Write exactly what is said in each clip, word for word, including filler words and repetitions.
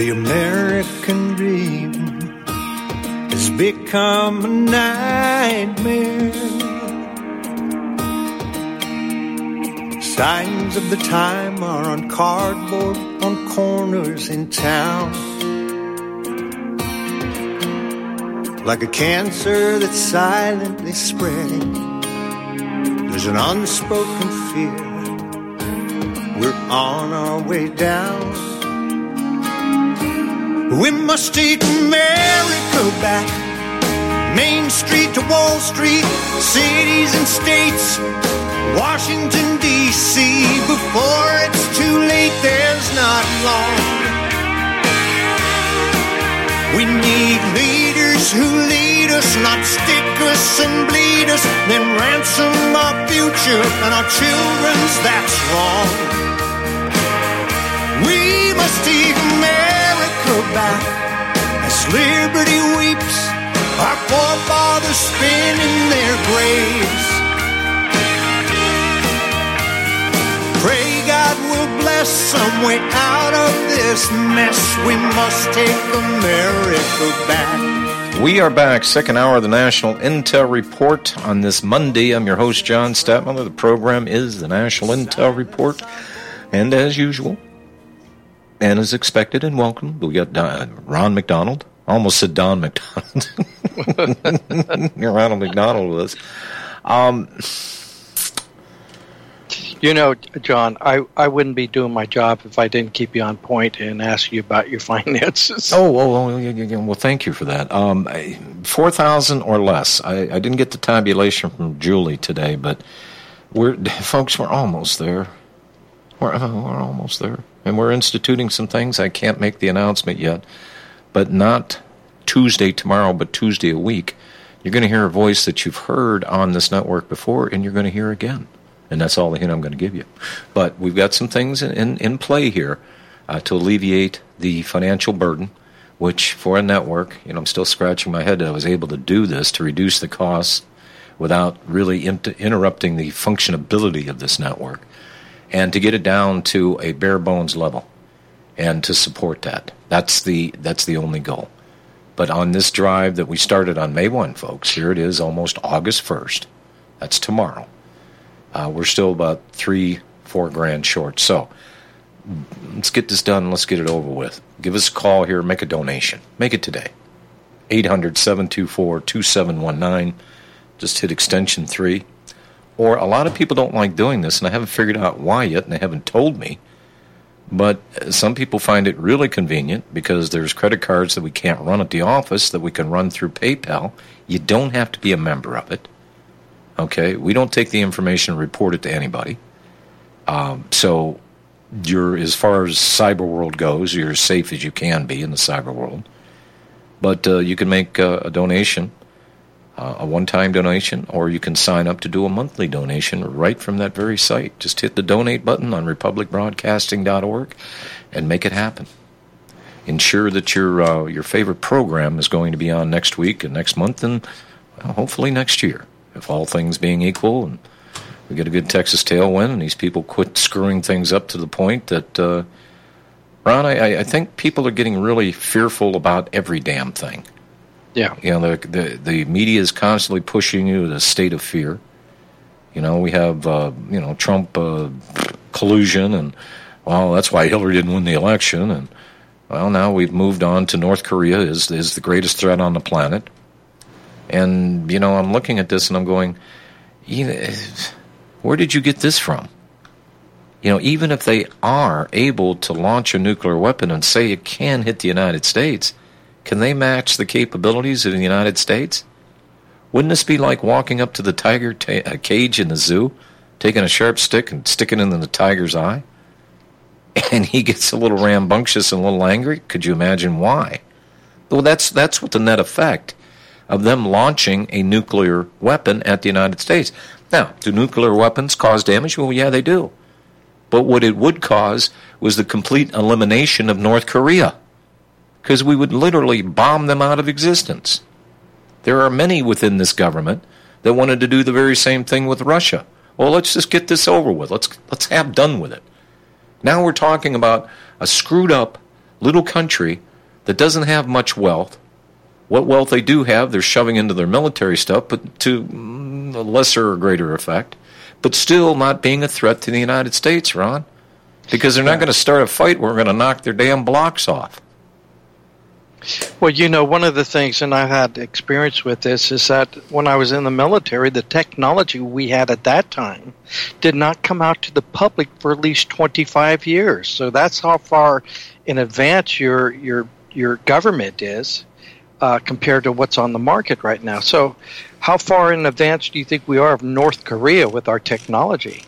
The American dream has become a nightmare. Signs of the time are on cardboard on corners in town. Like a cancer that's silently spreading, there's an unspoken fear. We're on our way down. We must take America back. Main Street to Wall Street, cities and states, Washington, D C Before it's too late, there's not long. We need leaders who lead us, not stick us and bleed us, then ransom our future and our children's, that's wrong. We must take America back as liberty weeps, our forefathers spin in their graves. Pray God will bless some way out of this mess. We must take America back. We are back, second hour of the National Intel Report on this Monday. I'm your host, John Statmiller. The program is the National Intel Report. And as usual, and as expected and welcome, we got Don, Ron McDonald. I almost said Don McDonald. Ronald McDonald with us. Um, you know, John, I, I wouldn't be doing my job if I didn't keep you on point and ask you about your finances. Oh, oh, oh yeah, yeah, well, thank you for that. Um, four thousand or less. I, I didn't get the tabulation from Julie today, but we're folks, we're almost there. We're, uh, we're almost there. And we're instituting some things. I can't make the announcement yet, but not Tuesday tomorrow, but Tuesday a week. You're going to hear a voice that you've heard on this network before, and you're going to hear again. And that's all the hint I'm going to give you. But we've got some things in, in, in play here uh, to alleviate the financial burden, which for a network, you know, I'm still scratching my head that I was able to do this to reduce the costs without really inter- interrupting the functionability of this network, and to get it down to a bare bones level and to support that. That's the that's the only goal. But on this drive that we started on May first, folks, here it is almost August first. That's tomorrow. Uh, we're still about three, four grand short. So let's get this done. Let's get it over with. Give us a call here. Make a donation. Make it today. eight hundred, seven two four, two seven one nine. Just hit extension three. Or a lot of people don't like doing this, and I haven't figured out why yet, and they haven't told me. But some people find it really convenient because there's credit cards that we can't run at the office that we can run through PayPal. You don't have to be a member of it. Okay? We don't take the information and report it to anybody. Um, so you're, as far as cyber world goes, you're as safe as you can be in the cyber world. But uh, you can make uh, a donation. Uh, a one-time donation, or you can sign up to do a monthly donation right from that very site. Just hit the donate button on republic broadcasting dot org and make it happen. Ensure that your uh, your favorite program is going to be on next week and next month and well, hopefully next year, if all things being equal and we get a good Texas tailwind and these people quit screwing things up to the point that, uh, Ron, I, I think people are getting really fearful about every damn thing. Yeah, you know, the, the the media is constantly pushing you to a state of fear. You know, we have uh, you know Trump uh, collusion, and well, that's why Hillary didn't win the election. And well, now we've moved on to North Korea is is the greatest threat on the planet. And you know, I'm looking at this and I'm going, you know, where did you get this from? You know, even if they are able to launch a nuclear weapon and say it can hit the United States, can they match the capabilities of the United States? Wouldn't this be like walking up to the tiger ta- cage in the zoo, taking a sharp stick and sticking it in the tiger's eye? And he gets a little rambunctious and a little angry? Could you imagine why? Well, that's that's what the net effect of them launching a nuclear weapon at the United States. Now, do nuclear weapons cause damage? Well, yeah, they do. But what it would cause was the complete elimination of North Korea, because we would literally bomb them out of existence. There are many within this government that wanted to do the very same thing with Russia. Well, let's just get this over with. Let's let's have done with it. Now we're talking about a screwed up little country that doesn't have much wealth. What wealth they do have, they're shoving into their military stuff, but to mm, a lesser or greater effect, but still not being a threat to the United States, Ron, because they're not going to start a fight where we're going to knock their damn blocks off. Well, you know, one of the things, and I've had experience with this, is that when I was in the military, the technology we had at that time did not come out to the public for at least twenty-five years. So that's how far in advance your your your government is uh, compared to what's on the market right now. So how far in advance do you think we are of North Korea with our technology?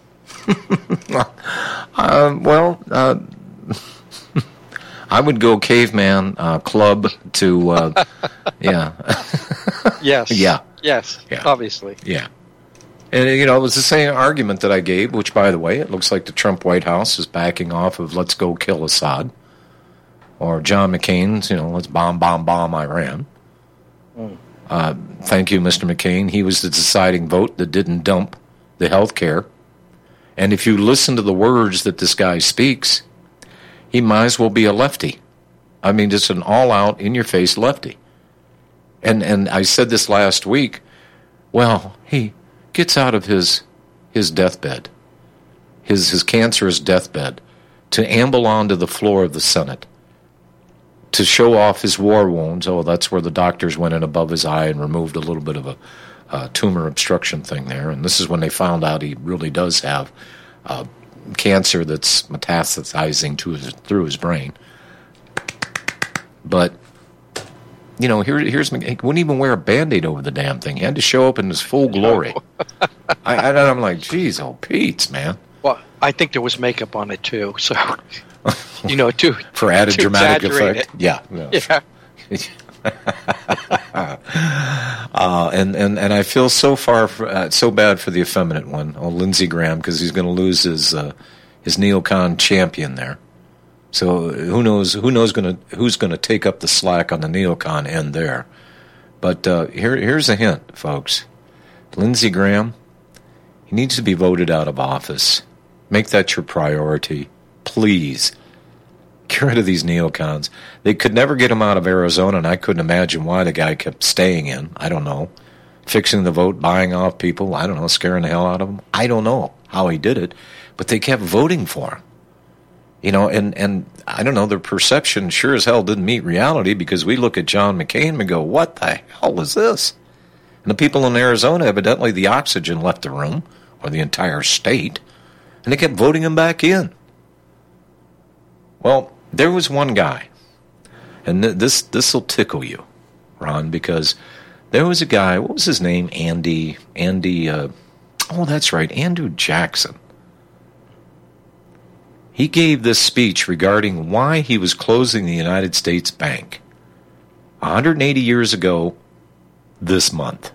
uh, well, uh, I would go caveman uh, club to, uh, yeah. Yes. Yeah. Yes, yeah. Obviously. Yeah. And, you know, it was the same argument that I gave, which, by the way, it looks like the Trump White House is backing off of let's go kill Assad. Or John McCain's, you know, let's bomb, bomb, bomb Iran. Mm. Uh, thank you, Mister McCain. He was the deciding vote that didn't dump the health care. And if you listen to the words that this guy speaks, he might as well be a lefty. I mean, just an all-out, in-your-face lefty. And and I said this last week. Well, he gets out of his his deathbed, his his cancerous deathbed, to amble onto the floor of the Senate, to show off his war wounds. Oh, that's where the doctors went in above his eye and removed a little bit of a uh, tumor obstruction thing there. And this is when they found out he really does have uh, cancer that's metastasizing to his, through his brain. But, you know, here, here's he wouldn't even wear a Band-Aid over the damn thing. He had to show up in his full glory. I, I, I'm like, geez, oh, Pete's, man. Well, I think there was makeup on it, too. So, you know, to for added to dramatic effect. It. Yeah. No. Yeah. uh, and, and, and I feel so far for, uh, so bad for the effeminate one, oh, Lindsey Graham, because he's going to lose his uh, his neocon champion there. So who knows who knows going to who's going to take up the slack on the neocon end there. But uh, here here's a hint, folks. Lindsey Graham, he needs to be voted out of office. Make that your priority, please. Get rid of these neocons. They could never get him out of Arizona, and I couldn't imagine why the guy kept staying in. I don't know. Fixing the vote, buying off people. I don't know, scaring the hell out of them. I don't know how he did it, but they kept voting for him. You know, and, and I don't know, their perception sure as hell didn't meet reality, because we look at John McCain and go, what the hell is this? And the people in Arizona, evidently the oxygen left the room, or the entire state, and they kept voting him back in. Well, there was one guy, and th- this this'll tickle you, Ron, because there was a guy, what was his name? Andy, Andy, uh, oh, that's right, Andrew Jackson. He gave this speech regarding why he was closing the United States Bank one hundred eighty years ago this month.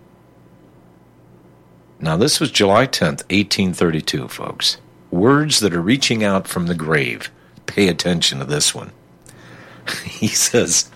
Now, this was July tenth, eighteen thirty-two, folks. Words that are reaching out from the grave. Pay attention to this one. He says,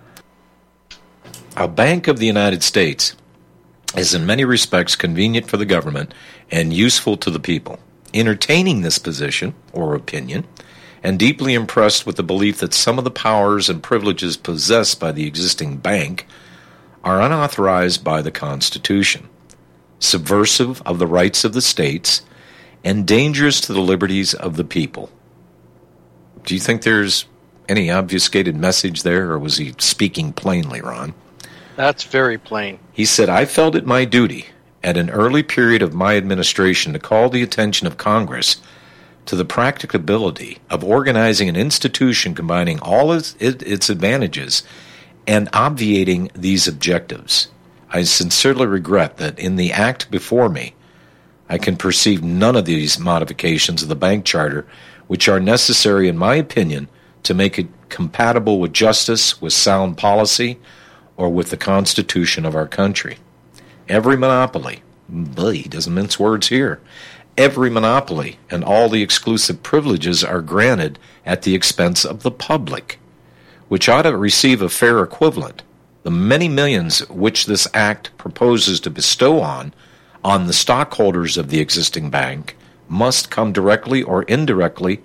a Bank of the United States is in many respects convenient for the government and useful to the people. Entertaining this position or opinion, and deeply impressed with the belief that some of the powers and privileges possessed by the existing bank are unauthorized by the Constitution, subversive of the rights of the states, and dangerous to the liberties of the people. Do you think there's any obfuscated message there, or was he speaking plainly, Ron? That's very plain. He said, I felt it my duty at an early period of my administration to call the attention of Congress to the practicability of organizing an institution combining all its, its advantages and obviating these objectives. I sincerely regret that in the act before me, I can perceive none of these modifications of the bank charter which are necessary, in my opinion, to make it compatible with justice, with sound policy, or with the Constitution of our country. Every monopoly, boy, he doesn't mince words here, every monopoly and all the exclusive privileges are granted at the expense of the public, which ought to receive a fair equivalent. The many millions which this act proposes to bestow on, on the stockholders of the existing bank must come directly or indirectly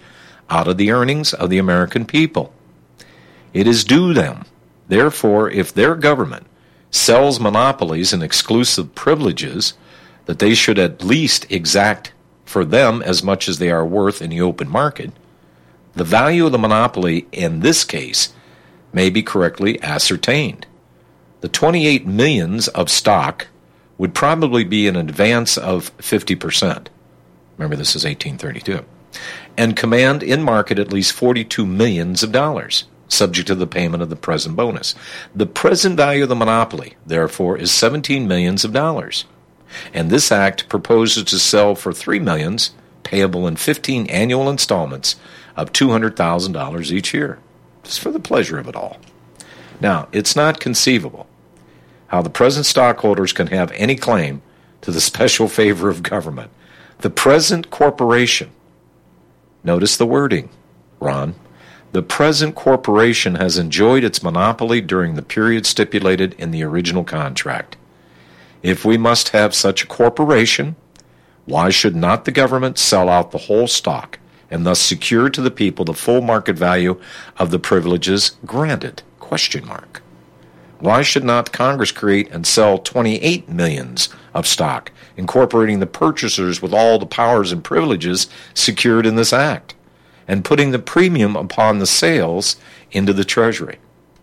out of the earnings of the American people. It is due them. Therefore, if their government sells monopolies and exclusive privileges, that they should at least exact for them as much as they are worth in the open market, the value of the monopoly in this case may be correctly ascertained. The twenty-eight millions of stock would probably be an advance of fifty percent. Remember, this is eighteen thirty-two. And command in market at least forty-two millions of dollars, subject to the payment of the present bonus. The present value of the monopoly, therefore, is seventeen millions of dollars. And this act proposes to sell for three millions, payable in fifteen annual installments of two hundred thousand dollars each year, just for the pleasure of it all. Now, it's not conceivable how the present stockholders can have any claim to the special favor of government. The present corporation, notice the wording, Ron, the present corporation has enjoyed its monopoly during the period stipulated in the original contract. If we must have such a corporation, why should not the government sell out the whole stock and thus secure to the people the full market value of the privileges granted? Question mark. Why should not Congress create and sell twenty-eight millions of stock, incorporating the purchasers with all the powers and privileges secured in this act, and putting the premium upon the sales into the Treasury?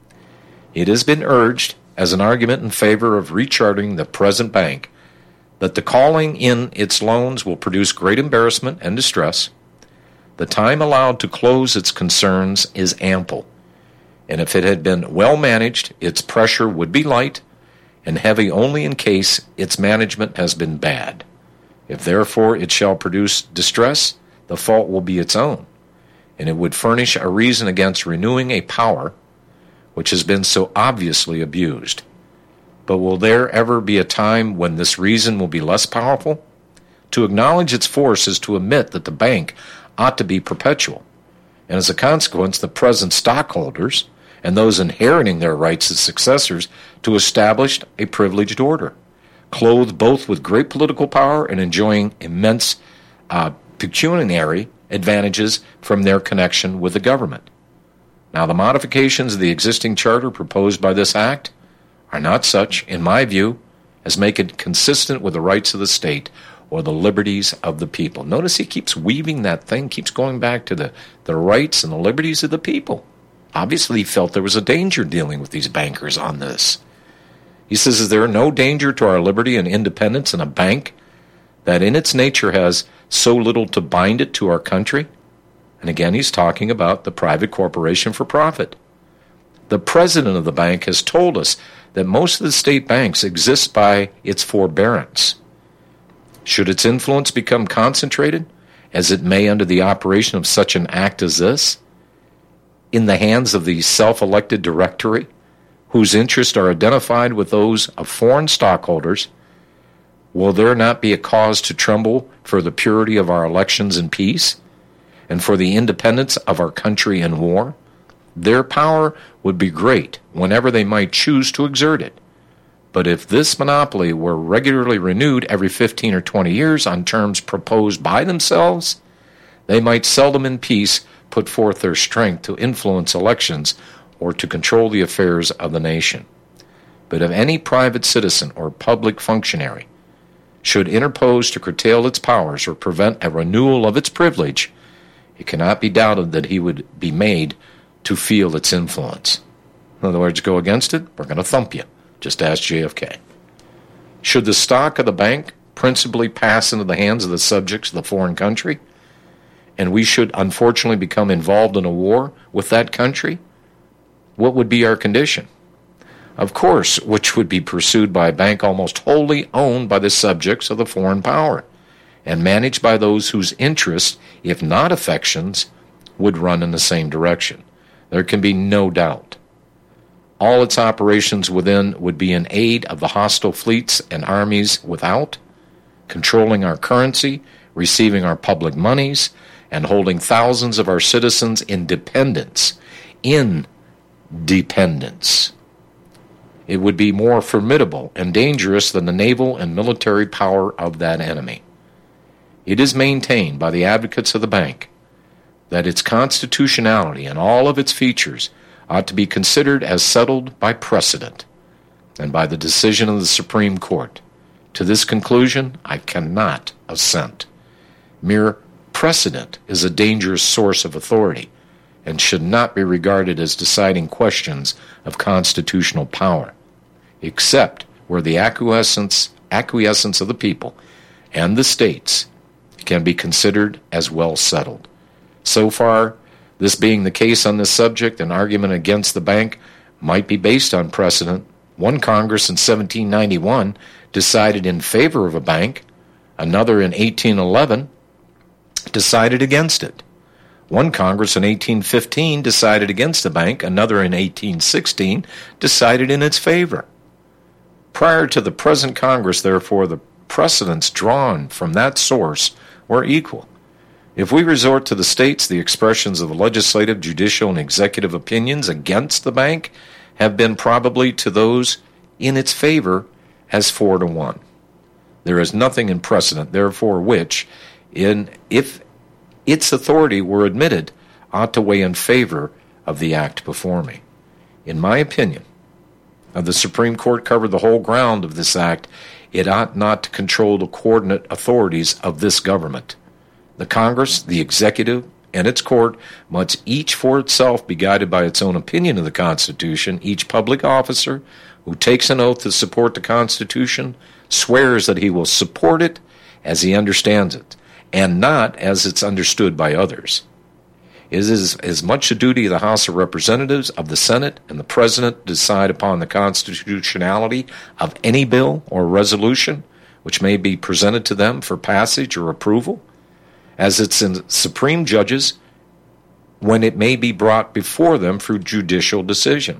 It has been urged as an argument in favor of recharting the present bank that the calling in its loans will produce great embarrassment and distress. The time allowed to close its concerns is ample, and if it had been well managed, its pressure would be light and heavy only in case its management has been bad. If therefore it shall produce distress, the fault will be its own, and it would furnish a reason against renewing a power which has been so obviously abused. But will there ever be a time when this reason will be less powerful? To acknowledge its force is to admit that the bank ought to be perpetual, and as a consequence, the present stockholders and those inheriting their rights as successors to establish a privileged order, clothed both with great political power and enjoying immense uh, pecuniary advantages from their connection with the government. Now, the modifications of the existing charter proposed by this act are not such, in my view, as make it consistent with the rights of the state or the liberties of the people. Notice he keeps weaving that thing, keeps going back to the, the rights and the liberties of the people. Obviously, he felt there was a danger dealing with these bankers on this. He says, is there no danger to our liberty and independence in a bank that in its nature has so little to bind it to our country? And again, he's talking about the private corporation for profit. The president of the bank has told us that most of the state banks exist by its forbearance. Should its influence become concentrated, as it may under the operation of such an act as this, in the hands of the self-elected directory, whose interests are identified with those of foreign stockholders, will there not be a cause to tremble for the purity of our elections in peace, and for the independence of our country in war? Their power would be great whenever they might choose to exert it. But if this monopoly were regularly renewed every fifteen or twenty years on terms proposed by themselves, they might seldom in peace put forth their strength to influence elections or to control the affairs of the nation. But if any private citizen or public functionary should interpose to curtail its powers or prevent a renewal of its privilege, it cannot be doubted that he would be made to feel its influence. In other words, go against it, we're going to thump you. Just ask J F K. Should the stock of the bank principally pass into the hands of the subjects of the foreign country, and we should unfortunately become involved in a war with that country, what would be our condition? Of course, which would be pursued by a bank almost wholly owned by the subjects of the foreign power, and managed by those whose interests, if not affections, would run in the same direction. There can be no doubt. All its operations within would be in aid of the hostile fleets and armies without, controlling our currency, receiving our public monies, and holding thousands of our citizens in dependence, in dependence. It would be more formidable and dangerous than the naval and military power of that enemy. It is maintained by the advocates of the bank that its constitutionality and all of its features ought to be considered as settled by precedent and by the decision of the Supreme Court. To this conclusion, I cannot assent. Mere precedent is a dangerous source of authority and should not be regarded as deciding questions of constitutional power, except where the acquiescence, acquiescence of the people and the states can be considered as well settled. So far, this being the case on this subject, an argument against the bank might be based on precedent. One Congress in seventeen ninety-one decided in favor of a bank. Another in eighteen eleven decided against it. One Congress in eighteen fifteen decided against the bank. Another in eighteen sixteen decided in its favor. Prior to the present Congress, therefore, the precedents drawn from that source were equal. If we resort to the states, the expressions of the legislative, judicial, and executive opinions against the bank have been probably to those in its favor as four to one. There is nothing in precedent, therefore, which, in if its authority were admitted, ought to weigh in favor of the act before me. In my opinion, of the Supreme Court covered the whole ground of this act, it ought not to control the coordinate authorities of this government. The Congress, the executive, and its court must each for itself be guided by its own opinion of the Constitution. Each public officer who takes an oath to support the Constitution swears that he will support it as he understands it, and not as it's understood by others. It is as much a duty of the House of Representatives, of the Senate, and the President to decide upon the constitutionality of any bill or resolution which may be presented to them for passage or approval, as it's in supreme judges when it may be brought before them for judicial decision.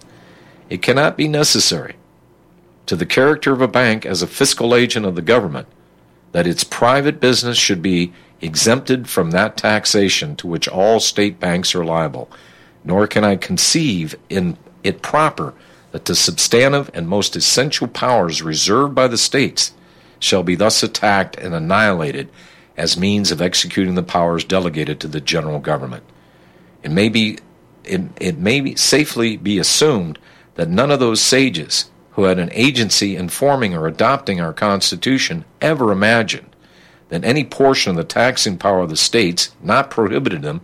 It cannot be necessary to the character of a bank as a fiscal agent of the government that its private business should be exempted from that taxation to which all state banks are liable, nor can I conceive in it proper that the substantive and most essential powers reserved by the states shall be thus attacked and annihilated as means of executing the powers delegated to the general government. It may be, it, it may be safely be assumed that none of those sages who had an agency in forming or adopting our Constitution ever imagined that any portion of the taxing power of the states, not prohibited them,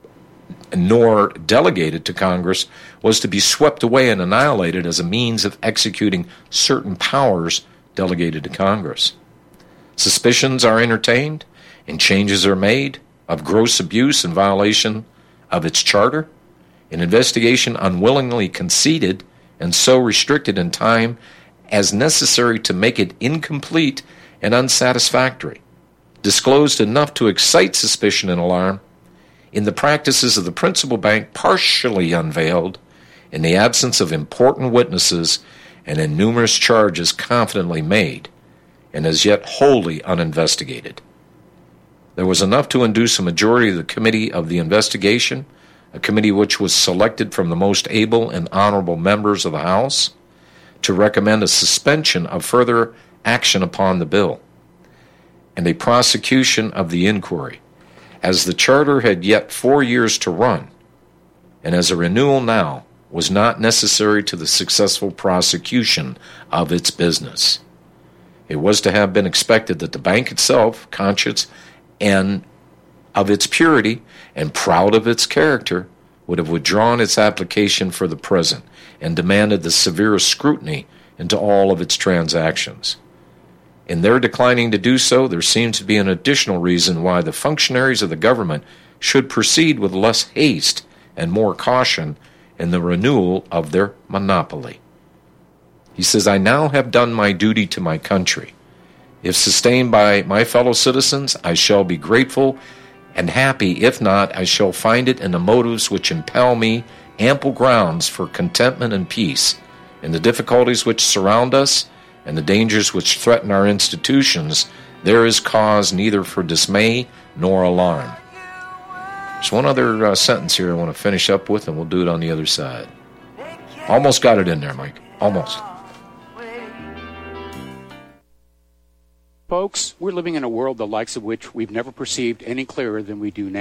nor delegated to Congress, was to be swept away and annihilated as a means of executing certain powers delegated to Congress. Suspicions are entertained, and changes are made of gross abuse and violation of its charter, an investigation unwillingly conceded and so restricted in time as necessary to make it incomplete and unsatisfactory, disclosed enough to excite suspicion and alarm, in the practices of the principal bank partially unveiled, in the absence of important witnesses, and in numerous charges confidently made, and as yet wholly uninvestigated. There was enough to induce a majority of the committee of the investigation, a committee which was selected from the most able and honorable members of the House, to recommend a suspension of further action upon the bill, and a prosecution of the inquiry, as the charter had yet four years to run, and as a renewal now was not necessary to the successful prosecution of its business. It was to have been expected that the bank itself, conscious and of its purity and proud of its character, would have withdrawn its application for the present and demanded the severest scrutiny into all of its transactions. In their declining to do so, there seems to be an additional reason why the functionaries of the government should proceed with less haste and more caution in the renewal of their monopoly. He says, I now have done my duty to my country. If sustained by my fellow citizens, I shall be grateful and happy. If not, I shall find it in the motives which impel me ample grounds for contentment and peace. In the difficulties which surround us and the dangers which threaten our institutions, there is cause neither for dismay nor alarm. There's one other uh, sentence here I want to finish up with, and we'll do it on the other side. Almost got it in there, Mike. Almost. Folks, we're living in a world the likes of which we've never perceived any clearer than we do now.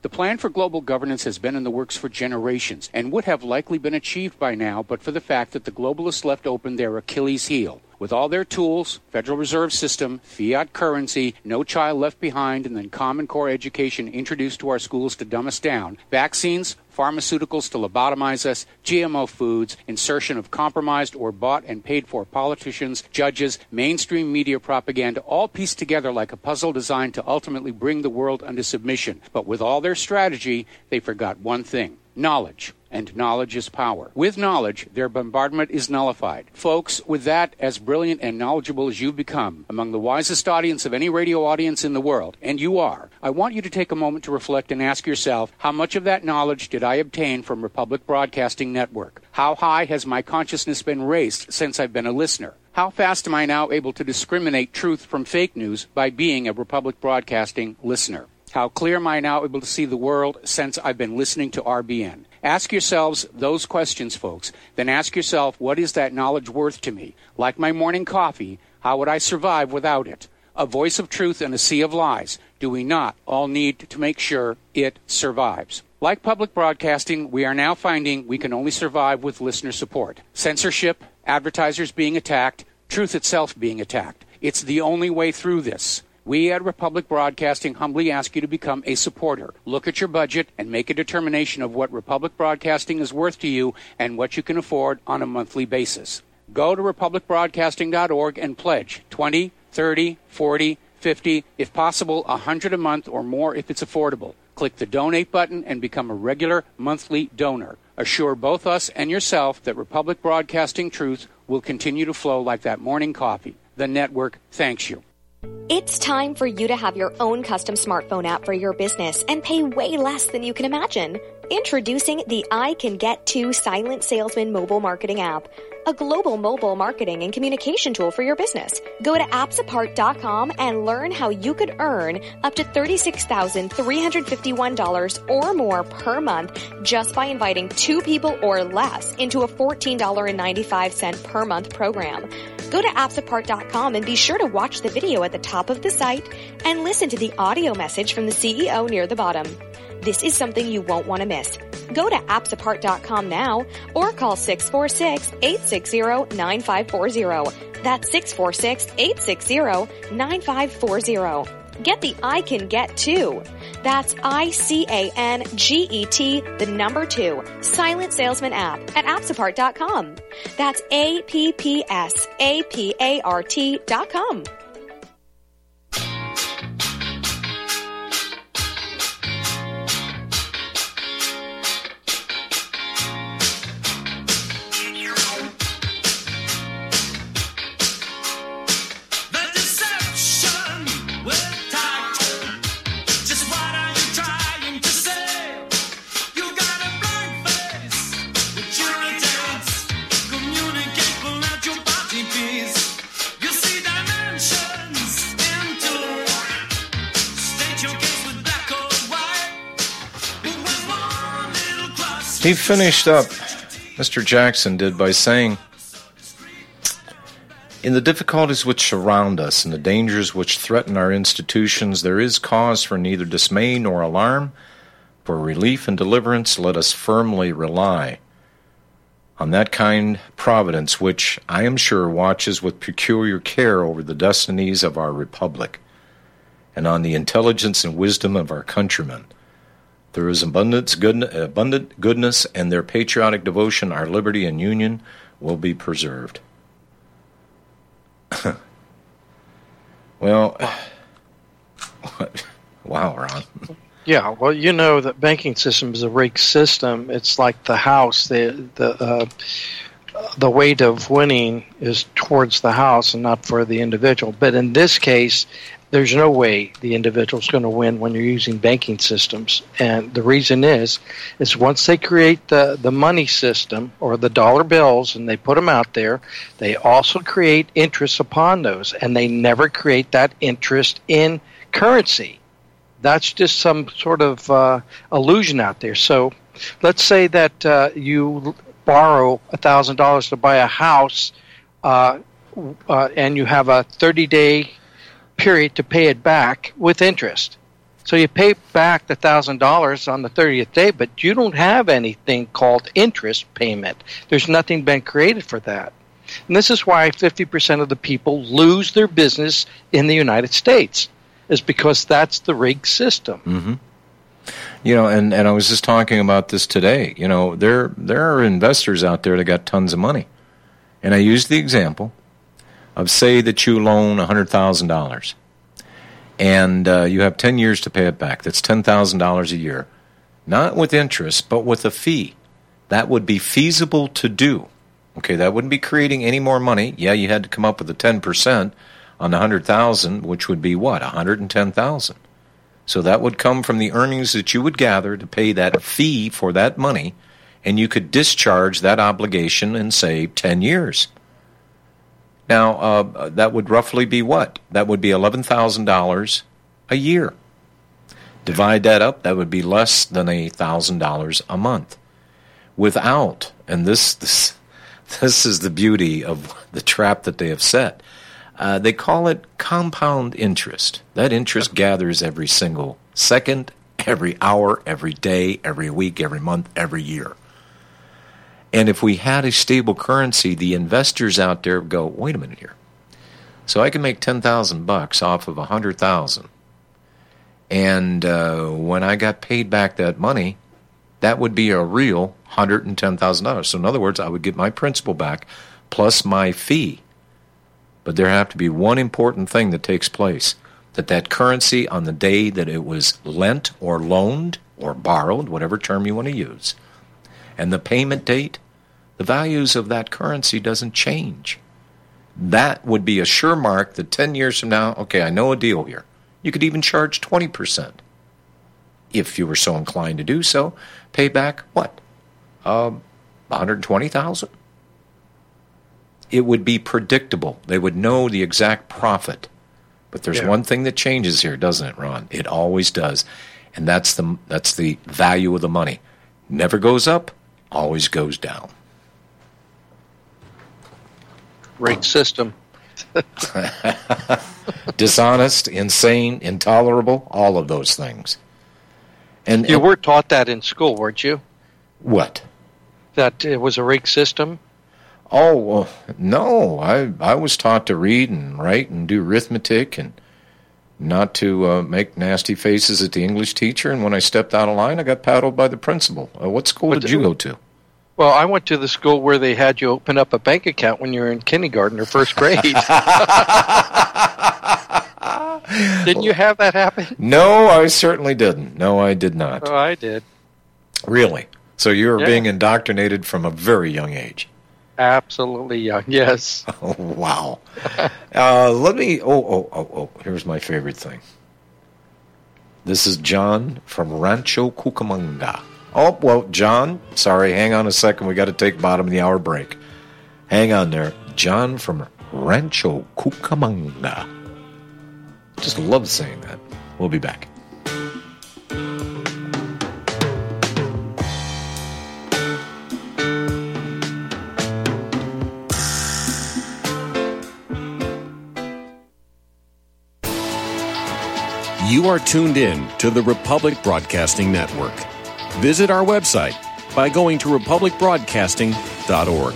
The plan for global governance has been in the works for generations and would have likely been achieved by now but for the fact that the globalists left open their Achilles heel. With all their tools, Federal Reserve System, fiat currency, no child left behind, and then Common Core education introduced to our schools to dumb us down, vaccines, pharmaceuticals to lobotomize us, G M O foods, insertion of compromised or bought and paid for politicians, judges, mainstream media propaganda, all pieced together like a puzzle designed to ultimately bring the world under submission. But with all their strategy, they forgot one thing: knowledge. And knowledge is power. With knowledge, their bombardment is nullified. Folks, with that, as brilliant and knowledgeable as you've become, among the wisest audience of any radio audience in the world, and you are, I want you to take a moment to reflect and ask yourself, how much of that knowledge did I obtain from Republic Broadcasting Network? How high has my consciousness been raised since I've been a listener? How fast am I now able to discriminate truth from fake news by being a Republic Broadcasting listener? How clear am I now able to see the world since I've been listening to R B N? Ask yourselves those questions, folks. Then ask yourself, what is that knowledge worth to me? Like my morning coffee, how would I survive without it? A voice of truth in a sea of lies. Do we not all need to make sure it survives? Like public broadcasting, we are now finding we can only survive with listener support. Censorship, advertisers being attacked, truth itself being attacked. It's the only way through this. We at Republic Broadcasting humbly ask you to become a supporter. Look at your budget and make a determination of what Republic Broadcasting is worth to you and what you can afford on a monthly basis. Go to republic broadcasting dot org and pledge twenty, thirty, forty, fifty, if possible one hundred a month or more if it's affordable. Click the donate button and become a regular monthly donor. Assure both us and yourself that Republic Broadcasting truth will continue to flow like that morning coffee. The network thanks you. It's time for you to have your own custom smartphone app for your business and pay way less than you can imagine. Introducing the I Can Get To Silent Salesman mobile marketing app, a global mobile marketing and communication tool for your business. Go to apps apart dot com and learn how you could earn up to thirty-six thousand three hundred fifty-one dollars or more per month just by inviting two people or less into a fourteen dollars and ninety-five cents per month program. Go to apps apart dot com and be sure to watch the video at the top of the site and listen to the audio message from the C E O near the bottom. This is something you won't want to miss. Go to apps apart dot com now or call six four six, eight six zero, nine five four zero. That's six four six, eight six zero, nine five four zero. Get the I Can Get To. That's I C A N G E T, the number two, Silent Salesman app at apps apart dot com. That's A P P S A P A R T dot com. He finished up, Mister Jackson did, by saying, in the difficulties which surround us and the dangers which threaten our institutions, there is cause for neither dismay nor alarm. For relief and deliverance, let us firmly rely on that kind providence which, I am sure, watches with peculiar care over the destinies of our republic and on the intelligence and wisdom of our countrymen. Through his abundance, good, abundant goodness and their patriotic devotion, our liberty and union will be preserved. Well, wow, Ron. Yeah, well, you know that banking system is a rigged system. It's like the house. The the uh, the weight of winning is towards the house and not for the individual. But in this case, there's no way the individual's going to win when you're using banking systems. And the reason is, is once they create the, the money system or the dollar bills and they put them out there, they also create interest upon those. And they never create that interest in currency. That's just some sort of uh, illusion out there. So let's say that uh, you borrow one thousand dollars to buy a house uh, uh, and you have a thirty-day period to pay it back with interest. So you pay back the one thousand dollars on the thirtieth day, but you don't have anything called interest payment. There's nothing been created for that. And this is why fifty percent of the people lose their business in the United States, is because that's the rigged system. Mm-hmm. You know, and, and I was just talking about this today. You know, there there are investors out there that got tons of money. And I used the example of, say that you loan one hundred thousand dollars. And uh, you have ten years to pay it back. That's ten thousand dollars a year. Not with interest, but with a fee. That would be feasible to do. Okay, that wouldn't be creating any more money. Yeah, you had to come up with the ten percent on the one hundred thousand dollars, which would be what, one hundred ten thousand dollars. So that would come from the earnings that you would gather to pay that fee for that money, and you could discharge that obligation in, say, ten years. Now, uh, that would roughly be what? That would be eleven thousand dollars a year. Divide that up, that would be less than one thousand dollars a month. Without, and this, this, this is the beauty of the trap that they have set, uh, they call it compound interest. That interest gathers every single second, every hour, every day, every week, every month, every year. And if we had a stable currency, the investors out there go, wait a minute here. So I can make ten thousand bucks off of one hundred thousand. And uh, when I got paid back that money, that would be a real one hundred ten thousand dollars. So in other words, I would get my principal back plus my fee. But there have to be one important thing that takes place, that that currency on the day that it was lent or loaned or borrowed, whatever term you want to use, and the payment date, the values of that currency doesn't change. That would be a sure mark that ten years from now, okay, I know a deal here. You could even charge twenty percent. If you were so inclined to do so, pay back what? Uh, one hundred twenty thousand dollars? It would be predictable. They would know the exact profit. But there's yeah. one thing that changes here, doesn't it, Ron? It always does. And that's the that's the value of the money. Never goes up, always goes down. Rigged system. Dishonest, insane, intolerable, all of those things. And you and, were taught that in school, weren't you? What? That it was a rigged system? Oh, well, no. I I was taught to read and write and do arithmetic and not to uh, make nasty faces at the English teacher. And when I stepped out of line, I got paddled by the principal. Uh, what school what, did you go to? Well, I went to the school where they had you open up a bank account when you were in kindergarten or first grade. Didn't you have that happen? No, I certainly didn't. No, I did not. Oh, I did. Really? So you were yeah. being indoctrinated from a very young age? Absolutely young, yes. Oh, wow. uh, let me, oh, oh, oh, oh, here's my favorite thing. This is John from Rancho Cucamonga. Oh, well, John, sorry, hang on a second. We got to take bottom of the hour break. Hang on there. John from Rancho Cucamonga. Just love saying that. We'll be back. You are tuned in to the Republic Broadcasting Network. Visit our website by going to republic broadcasting dot org.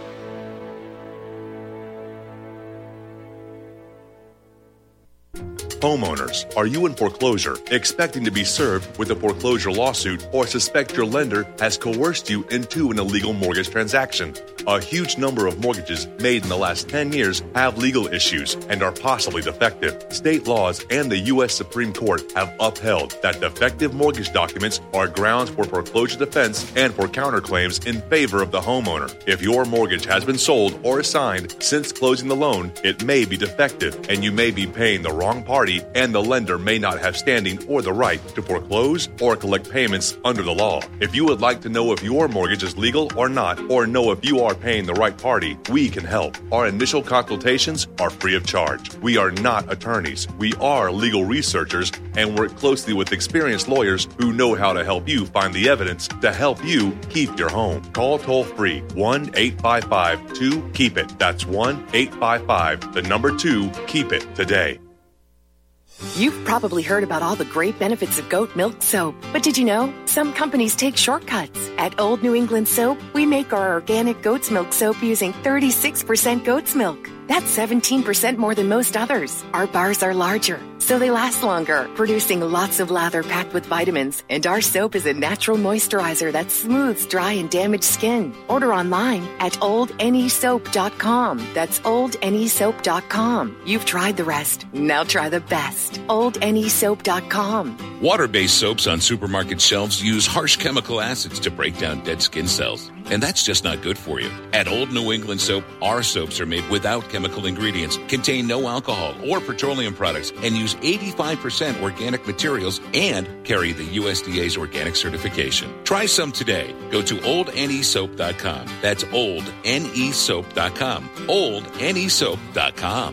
Homeowners, are you in foreclosure, expecting to be served with a foreclosure lawsuit, or suspect your lender has coerced you into an illegal mortgage transaction? A huge number of mortgages made in the last ten years have legal issues and are possibly defective. State laws and the U S Supreme Court have upheld that defective mortgage documents are grounds for foreclosure defense and for counterclaims in favor of the homeowner. If your mortgage has been sold or assigned since closing the loan, it may be defective and you may be paying the wrong party, and the lender may not have standing or the right to foreclose or collect payments under the law. If you would like to know if your mortgage is legal or not, or know if you are paying the right party, we can help. Our initial consultations are free of charge. We are not attorneys. We are legal researchers and work closely with experienced lawyers who know how to help you find the evidence to help you keep your home. Call toll-free one eight five five two keep it. That's one eight five five, the number two, keep it today. You've probably heard about all the great benefits of goat milk soap, but did you know some companies take shortcuts? At Old New England Soap, we make our organic goat's milk soap using thirty-six percent goat's milk. That's seventeen percent more than most others. Our bars are larger, so they last longer, producing lots of lather packed with vitamins. And our soap is a natural moisturizer that smooths dry and damaged skin. Order online at old ne soap dot com. That's old ne soap dot com. You've tried the rest. Now try the best. old ne soap dot com. Water-based soaps on supermarket shelves use harsh chemical acids to break down dead skin cells. And that's just not good for you. At Old New England Soap, our soaps are made without chemical ingredients, contain no alcohol or petroleum products, and use eighty-five percent organic materials and carry the U S D A's organic certification. Try some today. Go to old ne soap dot com. That's old ne soap dot com. old ne soap dot com.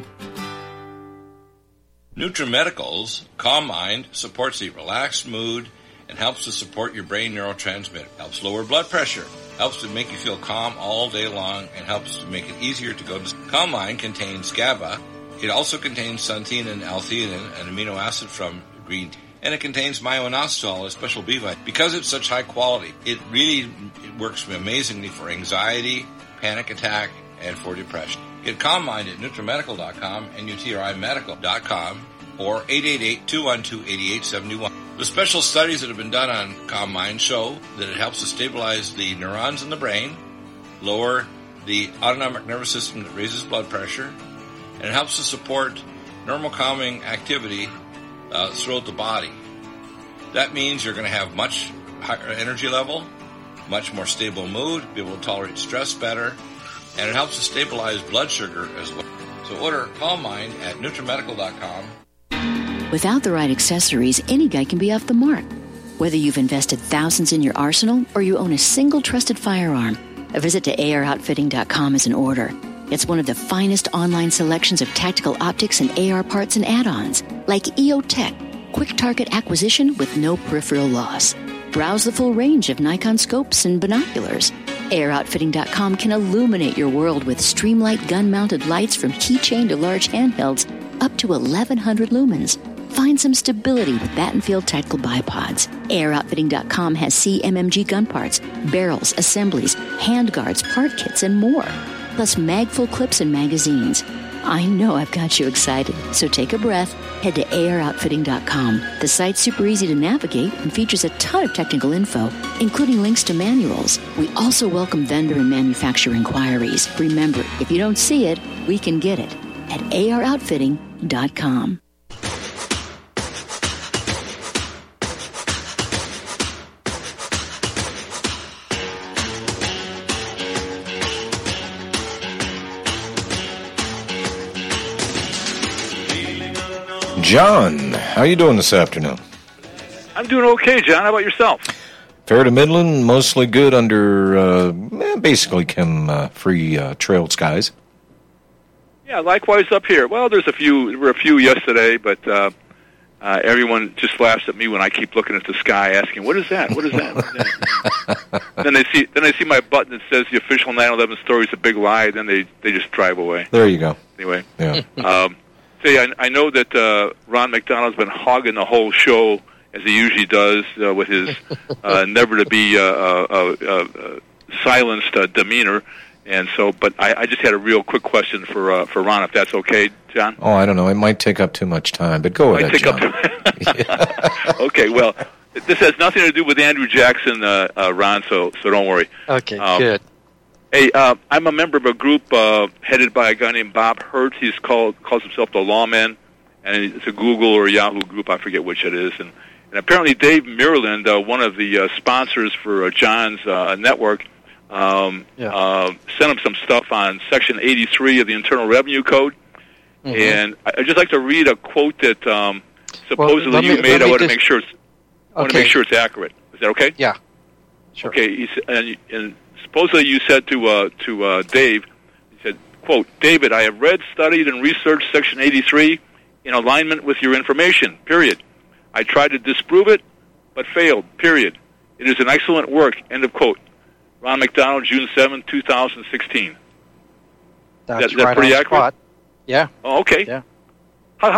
NutriMedical's Calm Mind supports the relaxed mood and helps to support your brain neurotransmitter, helps lower blood pressure, helps to make you feel calm all day long, and helps to make it easier to go to sleep. Calm Mind contains GABA. It also contains xanthine and L-theanine, an amino acid from green tea. And it contains myo-inositol, a special B vitamin. Because it's such high quality, it really it works amazingly for anxiety, panic attack, and for depression. Get Calm Mind at NutriMedical dot com, N U T R I medical dot com, or eight eight eight, two one two, eight eight seven one. The special studies that have been done on Calm Mind show that it helps to stabilize the neurons in the brain, lower the autonomic nervous system that raises blood pressure, and it helps to support normal calming activity uh, throughout the body. That means you're going to have much higher energy level, much more stable mood, be able to tolerate stress better, and it helps to stabilize blood sugar as well. So order Calm Mind at NutriMedical dot com. Without the right accessories, any guy can be off the mark. Whether you've invested thousands in your arsenal or you own a single trusted firearm, a visit to A R outfitting dot com is in order. It's one of the finest online selections of tactical optics and A R parts and add-ons, like E O Tech, quick target acquisition with no peripheral loss. Browse the full range of Nikon scopes and binoculars. A R outfitting dot com can illuminate your world with Streamlight gun-mounted lights from keychain to large handhelds up to eleven hundred lumens. Find some stability with Battenfield Tactical Bipods. A R outfitting dot com has C M M G gun parts, barrels, assemblies, handguards, part kits, and more. Plus mag-full clips and magazines. I know I've got you excited, so take a breath. Head to A R outfitting dot com. The site's super easy to navigate and features a ton of technical info, including links to manuals. We also welcome vendor and manufacturer inquiries. Remember, if you don't see it, we can get it at A R outfitting dot com. John, how you doing this afternoon? I'm doing okay, John. How about yourself? Fair to Midland, mostly good under uh, basically chem-free uh, trailed skies. Yeah, likewise up here. Well, there's a few. There were a few yesterday, but uh, uh, everyone just laughs at me when I keep looking at the sky, asking, "What is that? What is that?" What is that? then they see, then they see my button that says the official nine eleven story is a big lie. Then they they just drive away. There you go. Anyway, yeah. um, say I, I know that uh, Ron McDonald's been hogging the whole show as he usually does uh, with his uh, never to be uh, uh, uh, uh, silenced uh, demeanor. And so, but I, I just had a real quick question for uh, for Ron, if that's okay, John. Oh, I don't know. It might take up too much time, but go ahead, John. Up okay, well, this has nothing to do with Andrew Jackson, uh, uh, Ron. So, so don't worry. Okay, um, good. Hey, uh, I'm a member of a group uh, headed by a guy named Bob Hurt. He's called calls himself the Lawman, and it's a Google or Yahoo group. I forget which it is. And, and apparently, Dave Maryland, uh, one of the uh, sponsors for uh, John's uh, network. Um, yeah. uh, sent him some stuff on Section eighty-three of the Internal Revenue Code, mm-hmm. and I'd just like to read a quote that um, supposedly well, me, you made. I want to make sure it's, okay. I want to make sure it's accurate. Is that okay? Yeah. Sure. Okay. He, and, and supposedly you said to uh, to uh, Dave, he said, "Quote, David, I have read, studied, and researched Section eighty-three in alignment with your information. Period. I tried to disprove it, but failed. Period. It is an excellent work." End of quote. Ron McDonald, June seventh, two thousand sixteen. That's is that, right pretty on accurate? Spot. Yeah. Oh, okay. Yeah. How, how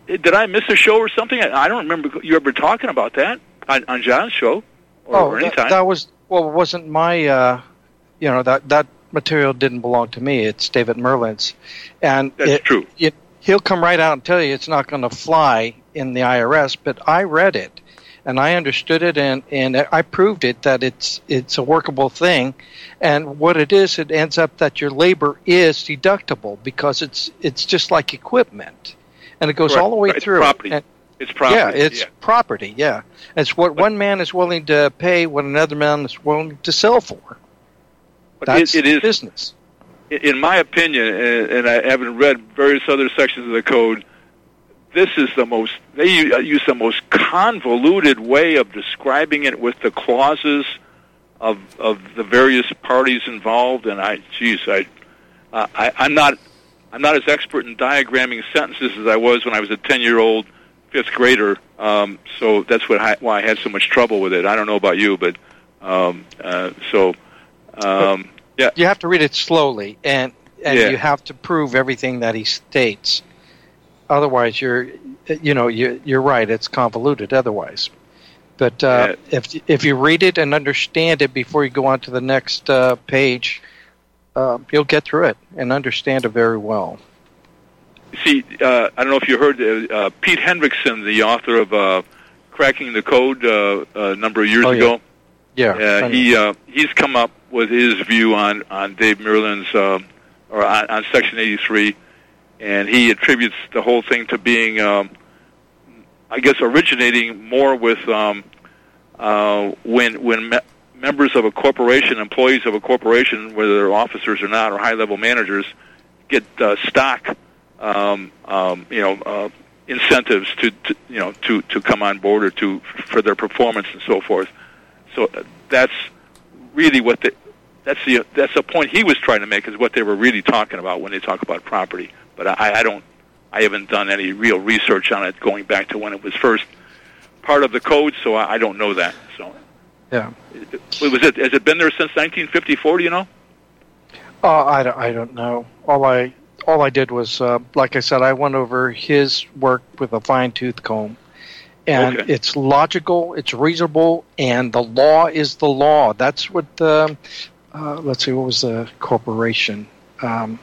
did I miss a show or something? I, I don't remember you ever talking about that on, on John's show or, oh, or any that, time. that was well, it wasn't my. Uh, you know that that material didn't belong to me. It's David Merlin's, and that's it, true. It, he'll come right out and tell you it's not going to fly in the I R S. But I read it, and I understood it, and, and I proved it that it's it's a workable thing. And what it is, it ends up that your labor is deductible because it's it's just like equipment, and it goes right, all the way right. through. It's property. And, it's property. Yeah, it's yeah. property. Yeah, it's what but, one man is willing to pay, what another man is willing to sell for. But That's it, it is business. In my opinion, and, and I haven't read various other sections of the code, this is the most, they use the most convoluted way of describing it with the clauses of of the various parties involved. And I, geez, I, uh, I, I'm not, I'm not as expert in diagramming sentences as I was when I was a ten-year-old fifth grader. Um, so that's what I, why I had so much trouble with it. I don't know about you, but um, uh, so. Um, yeah, you have to read it slowly, and and yeah. you have to prove everything that he states. Otherwise, you're, you know, you you're right. It's convoluted. Otherwise, but uh, yeah. if if you read it and understand it before you go on to the next uh, page, uh, you'll get through it and understand it very well. See, uh, I don't know if you heard uh, uh, Pete Hendrickson, the author of uh, "Cracking the Code" uh, a number of years oh, ago. Yeah, uh, he uh, he's come up with his view on on Dave Merlin's uh, or on, on Section eighty-three, and he attributes the whole thing to being, um, I guess, originating more with um, uh, when when me- members of a corporation, employees of a corporation, whether they're officers or not, or high-level managers, get uh, stock, um, um, you know, uh, incentives to, to you know to, to come on board or to for their performance and so forth. So that's really what the that's the that's the point he was trying to make, is what they were really talking about when they talk about property. But I, I don't I haven't done any real research on it going back to when it was first part of the code, so I, I don't know that. So yeah, was it has it been there since nineteen fifty-four? Do you know? Uh, I don't, I don't know. All I all I did was, uh, like I said, I went over his work with a fine tooth comb. And okay. It's logical, it's reasonable, and the law is the law. That's what, um, uh, let's see, what was the corporation? Um,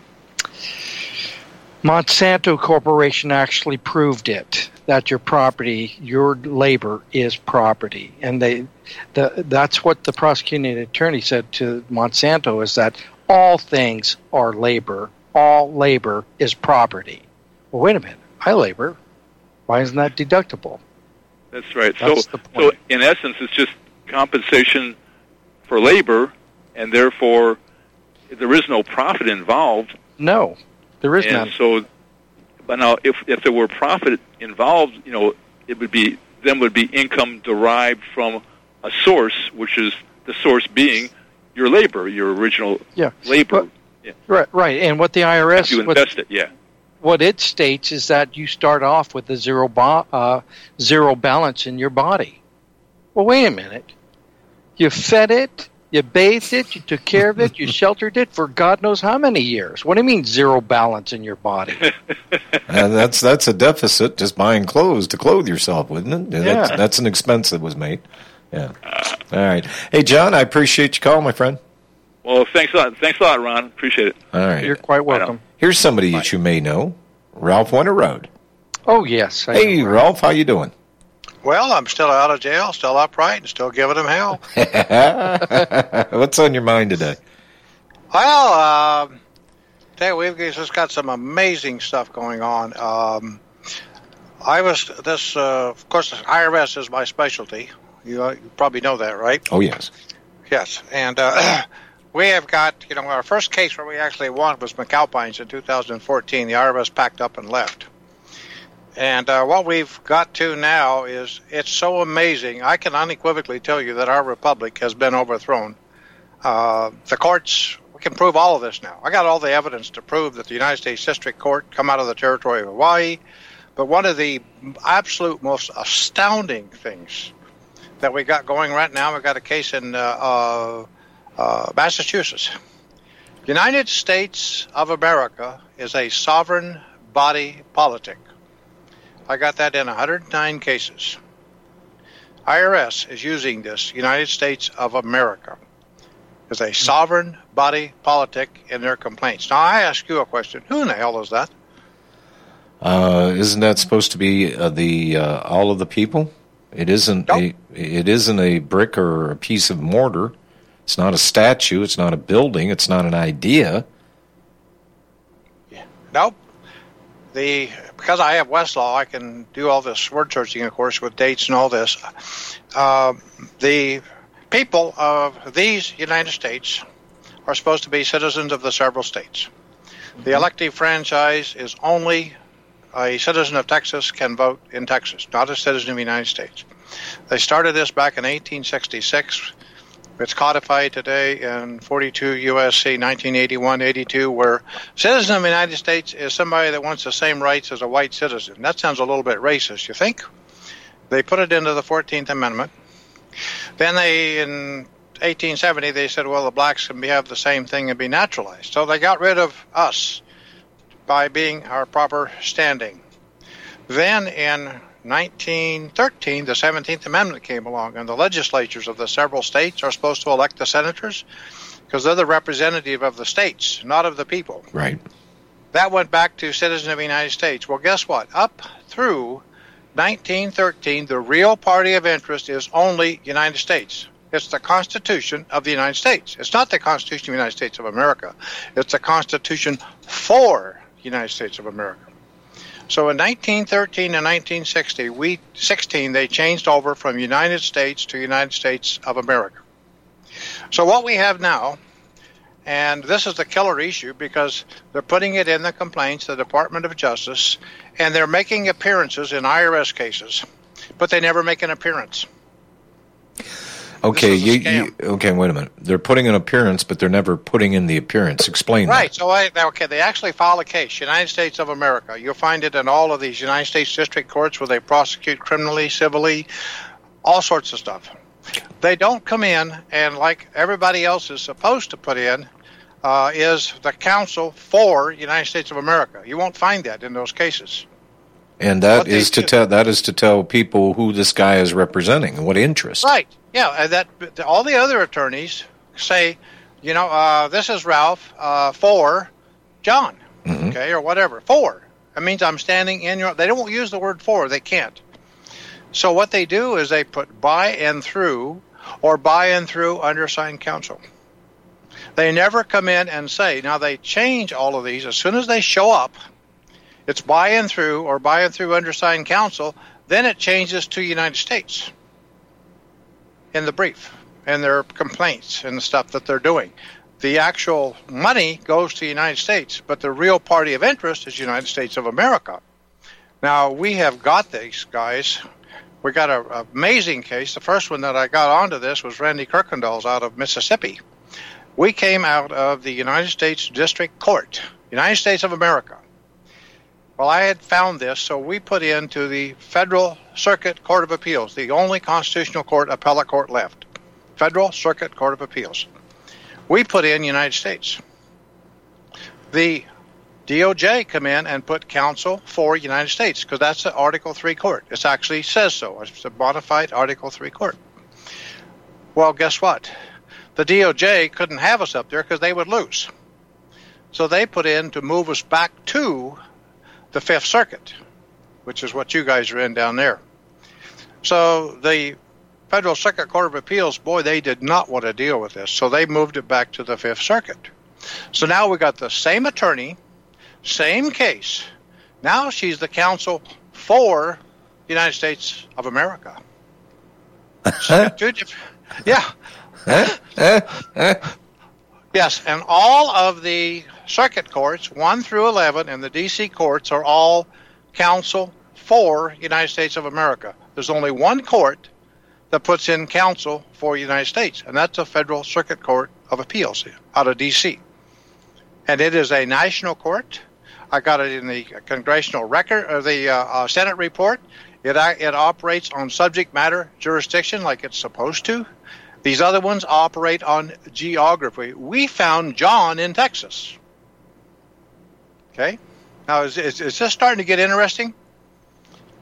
Monsanto Corporation actually proved it, that your property, your labor is property. And they, the, that's what the prosecuting attorney said to Monsanto, is that all things are labor. All labor is property. Well, wait a minute. I labor. Why isn't that deductible? That's right. That's so, so in essence, it's just compensation for labor, and therefore there is no profit involved. No, there is and none. So, but now, if if there were profit involved, you know, it would be then would be income derived from a source, which is the source being your labor, your original yeah. labor. But, yeah. Right, right. And what the I R S if you invest it, yeah. What it states is that you start off with a zero ba- uh, zero balance in your body. Well, wait a minute. You fed it, you bathed it, you took care of it, you sheltered it for God knows how many years. What do you mean zero balance in your body? And that's that's a deficit, just buying clothes to clothe yourself, wouldn't it? Yeah. That's, that's an expense that was made. Yeah. All right. Hey, John, I appreciate your call, my friend. Well, thanks a lot. Thanks a lot, Ron. Appreciate it. All right. You're quite welcome. Here's somebody Bye. that you may know, Ralph Winter Road. Oh, yes. I hey, Ralph, how you doing? Well, I'm still out of jail, still upright, and still giving them hell. What's on your mind today? Well, uh, today we've just got some amazing stuff going on. Um, I was, this, uh, of course, I R S is my specialty. You, uh, you probably know that, right? Oh, yes. Yes, and uh, we have got, you know, our first case where we actually won was McAlpines in two thousand fourteen. The I R S packed up and left. And uh, what we've got to now is, it's so amazing. I can unequivocally tell you that our republic has been overthrown. Uh, the courts, we can prove all of this now. I got all the evidence to prove that the United States District Court come out of the territory of Hawaii. But one of the absolute most astounding things that we got going right now, we've got a case in uh, uh, uh, Massachusetts. The United States of America is a sovereign body politic. I got that in one hundred nine cases. I R S is using this United States of America as a sovereign body politic in their complaints. Now, I ask you a question. Who in the hell is that? Uh, isn't that supposed to be uh, the uh, all of the people? It isn't. Nope. A, it isn't a brick or a piece of mortar. It's not a statue. It's not a building. It's not an idea. Yeah. Nope. The because I have Westlaw, I can do all this word searching, of course, with dates and all this. Uh, the people of these United States are supposed to be citizens of the several states. Mm-hmm. The elective franchise is only a citizen of Texas can vote in Texas, not a citizen of the United States. They started this back in eighteen sixty-six. It's codified today in forty-two U S C nineteen eighty-one eighty-two, where citizen of the United States is somebody that wants the same rights as a white citizen. That sounds a little bit racist, you think? They put it into the fourteenth Amendment. Then they, in eighteen seventy, they said, well, the blacks can be, have the same thing and be naturalized. So they got rid of us by being our proper standing. Then in nineteen thirteen, the seventeenth Amendment came along, and the legislatures of the several states are supposed to elect the senators because they're the representative of the states, not of the people. Right. That went back to citizens of the United States. Well, guess what? Up through nineteen thirteen, the real party of interest is only United States. It's the Constitution of the United States. It's not the Constitution of the United States of America. It's the Constitution for the United States of America. So in nineteen thirteen and nineteen sixty, we sixteen, they changed over from United States to United States of America. So what we have now, and this is the killer issue because they're putting it in the complaints, the Department of Justice, and they're making appearances in I R S cases, but they never make an appearance. Okay, you, you, okay. Wait a minute. They're putting an appearance, but they're never putting in the appearance. Explain right, that. So I, okay, they actually file a case, United States of America. You'll find it in all of these United States district courts where they prosecute criminally, civilly, all sorts of stuff. They don't come in and, like everybody else is supposed to put in, uh, is the counsel for United States of America. You won't find that in those cases. And that is to tell that is to tell people who this guy is representing and what interest. Right. Yeah. And that all the other attorneys say, you know, uh, this is Ralph uh, for John, mm-hmm. okay, or whatever. For. That means I'm standing in your. They don't use the word for. They can't. So what they do is they put by and through, or by and through undersigned counsel. They never come in and say. Now they change all of these as soon as they show up. It's by and through or by and through undersigned counsel, then it changes to United States in the brief and their complaints and the stuff that they're doing. The actual money goes to the United States, but the real party of interest is United States of America. Now, we have got these guys. We got an amazing case. The first one that I got onto this was Randy Kirkendall's out of Mississippi. We came out of the United States District Court, United States of America. Well, I had found this, so we put into the Federal Circuit Court of Appeals, the only constitutional court, appellate court left. Federal Circuit Court of Appeals. We put in United States. The D O J come in and put counsel for United States, because that's the Article three court. It actually says so. It's a bona fide Article three court. Well, guess what? The D O J couldn't have us up there because they would lose. So they put in to move us back to the Fifth Circuit, which is what you guys are in down there. So the Federal Circuit Court of Appeals, boy, they did not want to deal with this, so they moved it back to the Fifth Circuit. So now we got the same attorney, same case. Now she's the counsel for the United States of America. So two different, yeah. Yes, and all of the circuit courts, one through eleven, and the D C courts are all counsel for United States of America. There's only one court that puts in counsel for United States, and that's the Federal Circuit Court of Appeals out of D C. And it is a national court. I got it in the congressional record, or the uh, uh, Senate report. It, it operates on subject matter jurisdiction like it's supposed to. These other ones operate on geography. We found John in Texas. Okay? Now, is, is, is this starting to get interesting?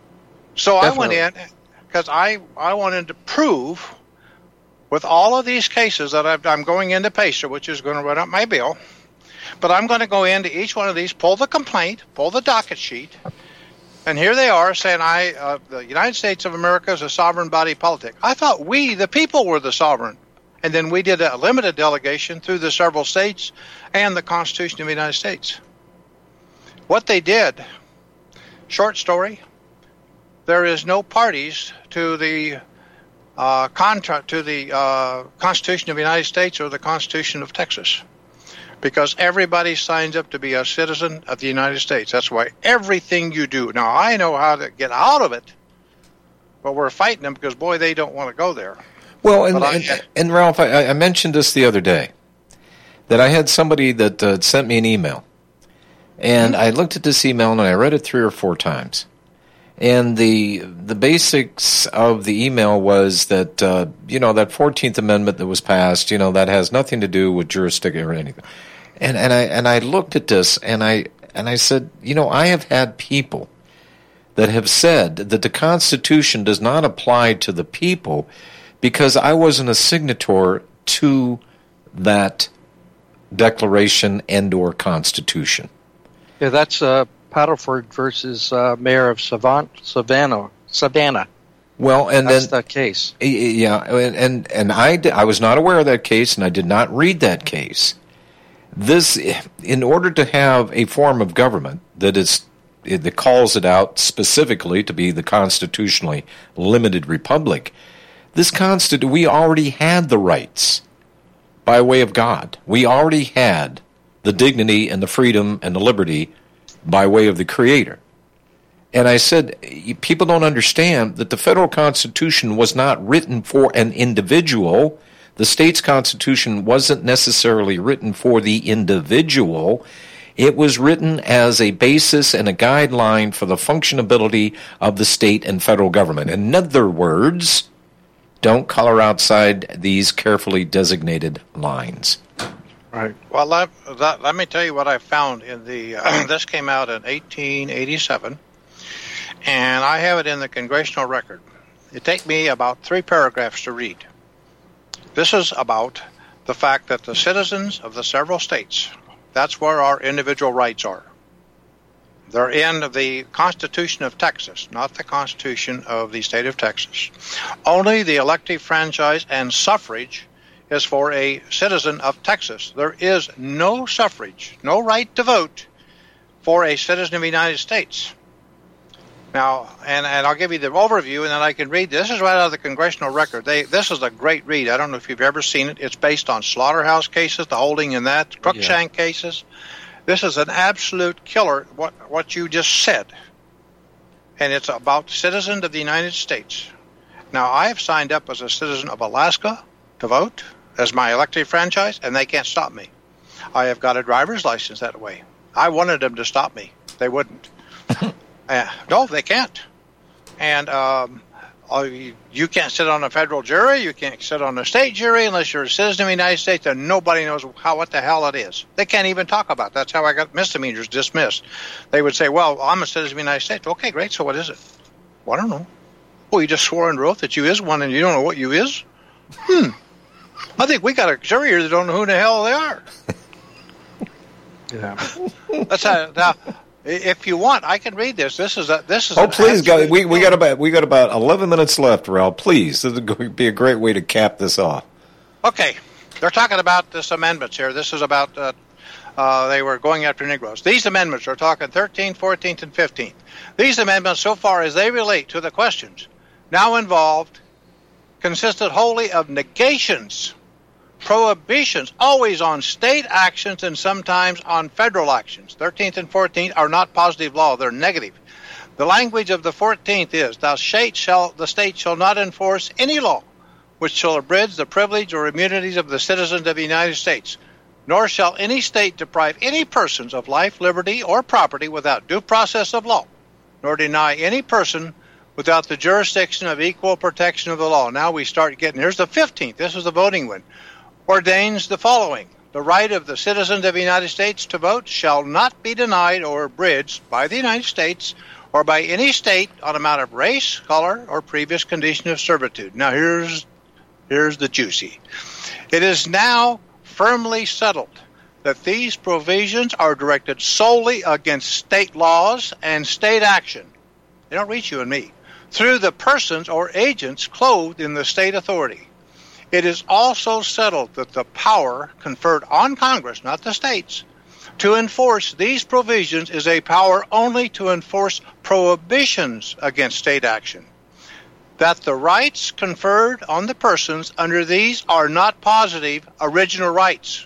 So Definitely. I went in because I, I wanted to prove with all of these cases that I've, I'm going into PACER, which is going to run up my bill, but I'm going to go into each one of these, pull the complaint, pull the docket sheet, and here they are saying I, uh, the United States of America is a sovereign body politic. I thought we, the people, were the sovereign. And then we did a limited delegation through the several states and the Constitution of the United States. What they did, short story, there is no parties to the uh, contract to the uh, Constitution of the United States or the Constitution of Texas, because everybody signs up to be a citizen of the United States. That's why everything you do. Now, I know how to get out of it, but we're fighting them because, boy, they don't want to go there. Well, and, I, and, and Ralph, I, I mentioned this the other day, that I had somebody that uh, sent me an email, and mm-hmm. I looked at this email and I read it three or four times. And the the basics of the email was that, uh, you know, that fourteenth Amendment that was passed, you know, that has nothing to do with jurisdiction or anything. And and I and I looked at this and I and I said, you know, I have had people that have said that the Constitution does not apply to the people because I wasn't a signatory to that declaration and or Constitution. Yeah, that's uh, Paddleford versus uh, Mayor of Savannah. Savannah. Savannah. Well, and that's then, the case. Yeah, and and, and I, I was not aware of that case, and I did not read that case. This, in order to have a form of government that is that calls it out specifically to be the constitutionally limited republic, this constitu- we already had the rights by way of God. We already had the dignity and the freedom and the liberty by way of the Creator. And I said, people don't understand that the federal Constitution was not written for an individual. The state's Constitution wasn't necessarily written for the individual. It was written as a basis and a guideline for the functionability of the state and federal government. In other words, don't color outside these carefully designated lines. Right. Well, let, that, let me tell you what I found in the. Uh, this came out in eighteen eighty-seven, and I have it in the Congressional Record. It take me about three paragraphs to read. This is about the fact that the citizens of the several states, that's where our individual rights are. They're in the Constitution of Texas, not the Constitution of the state of Texas. Only the elective franchise and suffrage is for a citizen of Texas. There is no suffrage, no right to vote for a citizen of the United States. Now, and, and I'll give you the overview, and then I can read. This is right out of the Congressional Record. They, this is a great read. I don't know if you've ever seen it. It's based on slaughterhouse cases, the holding in that, Cruikshank yeah. cases. This is an absolute killer, what, what you just said. And it's about citizens of the United States. Now, I have signed up as a citizen of Alaska to vote as my elective franchise, and they can't stop me. I have got a driver's license that way. I wanted them to stop me. They wouldn't. uh, no, they can't. And um, you, you can't sit on a federal jury. You can't sit on a state jury unless you're a citizen of the United States, and nobody knows how what the hell it is. They can't even talk about it. That's how I got misdemeanors dismissed. They would say, well, I'm a citizen of the United States. Okay, great. So what is it? Well, I don't know. Well, you just swore under oath that you is one, and you don't know what you is? Hmm. I think we got a jury here that don't know who the hell they are. Yeah. That's how, now, if you want, I can read this. This is a this is. Oh, please, go. We we got about we got about eleven minutes left, Ralph. Please, this is going to be a great way to cap this off. Okay, they're talking about this amendments here. This is about uh, uh, they were going after Negroes. These amendments are talking thirteenth, fourteenth, and fifteenth. These amendments, so far as they relate to the questions now involved, consisted wholly of negations, prohibitions, always on state actions and sometimes on federal actions. thirteenth and fourteenth are not positive law, they're negative. The language of the fourteenth is, Thou state shall, the state shall not enforce any law which shall abridge the privilege or immunities of the citizens of the United States, nor shall any state deprive any persons of life, liberty, or property without due process of law, nor deny any person without the jurisdiction of equal protection of the law. Now we start getting, here's the fifteenth, this is the voting one, ordains the following. The right of the citizens of the United States to vote shall not be denied or abridged by the United States or by any state on account of race, color, or previous condition of servitude. Now here's here's the juicy. It is now firmly settled that these provisions are directed solely against state laws and state action. They don't reach you and me. Through the persons or agents clothed in the state authority. It is also settled that the power conferred on Congress, not the states, to enforce these provisions is a power only to enforce prohibitions against state action. That the rights conferred on the persons under these are not positive original rights,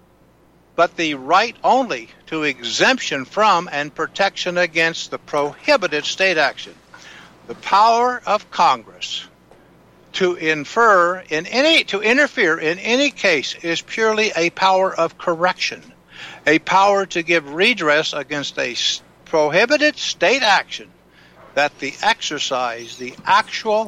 but the right only to exemption from and protection against the prohibited state action. The power of Congress to infer in any to interfere in any case is purely a power of correction, a power to give redress against a prohibited state action, that the exercise, the actual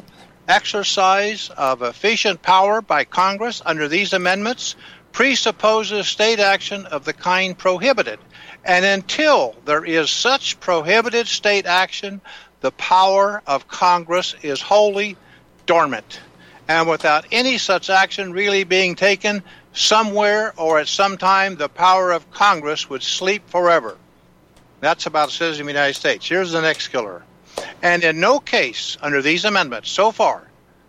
exercise of efficient power by Congress under these amendments presupposes state action of the kind prohibited, and until there is such prohibited state action, the power of Congress is wholly dormant, and without any such action really being taken, somewhere or at some time, the power of Congress would sleep forever. That's about a citizen of the United States. Here's the next killer. And in no case under these amendments, so far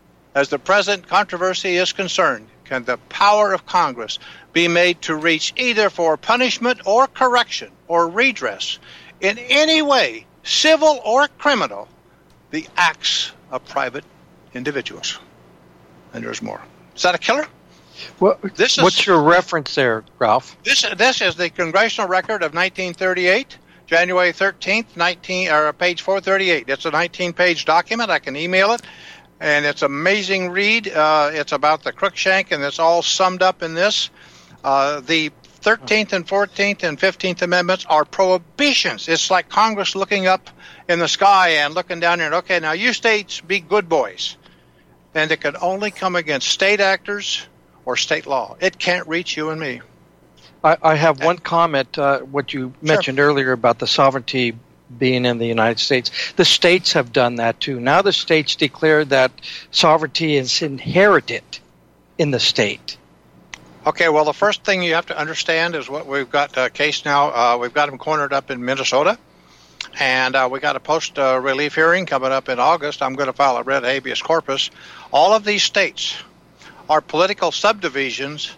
as the present controversy is concerned, can the power of Congress be made to reach either for punishment or correction or redress in any way, civil or criminal, the acts of private individuals. And there's more. Is that a killer? Well, this is, what's your reference there, Ralph? This this is the Congressional Record of nineteen thirty-eight, January thirteenth, nineteen or page four thirty-eight. It's a nineteen-page document. I can email it, and it's amazing read. Uh, it's about the Crookshank, and it's all summed up in this. Uh, the thirteenth and fourteenth and fifteenth Amendments are prohibitions. It's like Congress looking up in the sky and looking down there and, okay, now you states be good boys. And it can only come against state actors or state law. It can't reach you and me. I, I have one comment, uh, what you mentioned sure. earlier about the sovereignty being in the United States. The states have done that too. Now the states declare that sovereignty is inherited in the state. Okay, well, the first thing you have to understand is what we've got a case now. Uh, we've got them cornered up in Minnesota, and uh, we got a post-relief uh, hearing coming up in August. I'm going to file a writ habeas corpus. All of these states are political subdivisions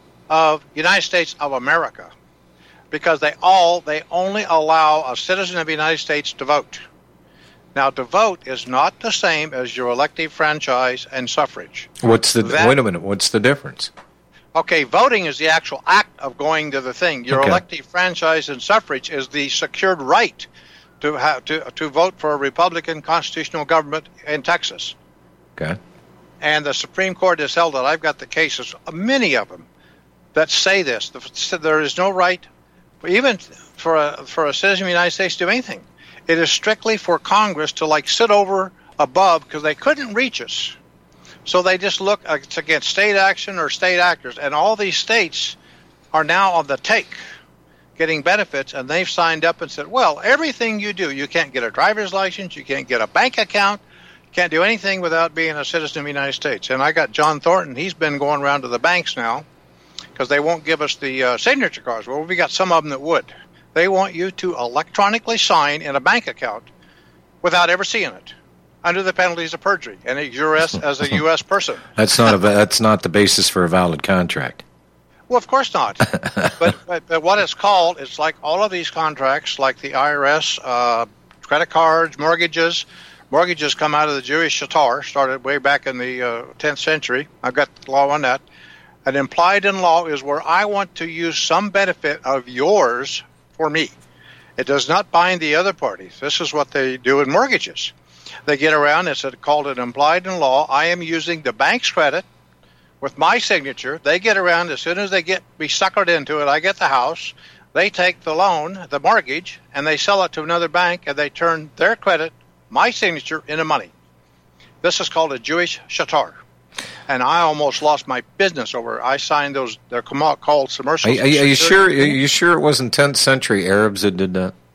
of United States of America because they all they only allow a citizen of the United States to vote. Now, to vote is not the same as your elective franchise and suffrage. What's the that, wait a minute? What's the difference? Okay, voting is the actual act of going to the thing. Your okay. elective franchise and suffrage is the secured right to have to to vote for a Republican constitutional government in Texas. Okay. And the Supreme Court has held that. I've got the cases, many of them, that say this. There is no right, even for a for a citizen of the United States, to do anything. It is strictly for Congress to like sit over above because they couldn't reach us. So they just look it's against state action or state actors. And all these states are now on the take, getting benefits, and they've signed up and said, well, everything you do, you can't get a driver's license, you can't get a bank account, you can't do anything without being a citizen of the United States. And I got John Thornton, he's been going around to the banks now because they won't give us the uh, signature cards. Well, we got some of them that would. They want you to electronically sign in a bank account without ever seeing it, under the penalties of perjury, and a U S as a U S person. That's not a, that's not the basis for a valid contract. Well, of course not. but, but but what it's called, it's like all of these contracts, like the I R S, uh, credit cards, mortgages. Mortgages come out of the Jewish shatar, started way back in the uh, tenth century. I've got the law on that. An implied in law is where I want to use some benefit of yours for me. It does not bind the other parties. This is what they do in mortgages. They get around, it's called an implied in law. I am using the bank's credit with my signature. They get around, as soon as they get be suckered into it, I get the house. They take the loan, the mortgage, and they sell it to another bank, and they turn their credit, my signature, into money. This is called a Jewish shatar. And I almost lost my business over it. I signed those, they're called submersibles. Are, are, are you sure? Are you sure it wasn't tenth century Arabs that did that?